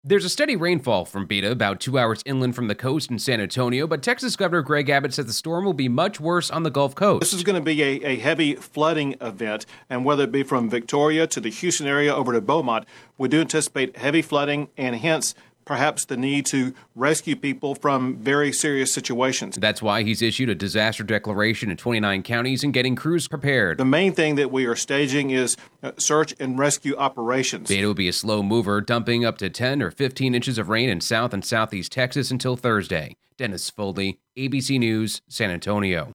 There's a steady rainfall from Beta about 2 hours inland from the coast in San Antonio, but Texas Governor Greg Abbott says the storm will be much worse on the Gulf Coast. This is going to be a heavy flooding event, and whether it be from Victoria to the Houston area over to Beaumont, we do anticipate heavy flooding and hence perhaps the need to rescue people from very serious situations. That's why he's issued a disaster declaration in 29 counties and getting crews prepared. The main thing that we are staging is search and rescue operations. Beta will be a slow mover, dumping up to 10 or 15 inches of rain in South and Southeast Texas until Thursday. Dennis Foldy, ABC News, San Antonio.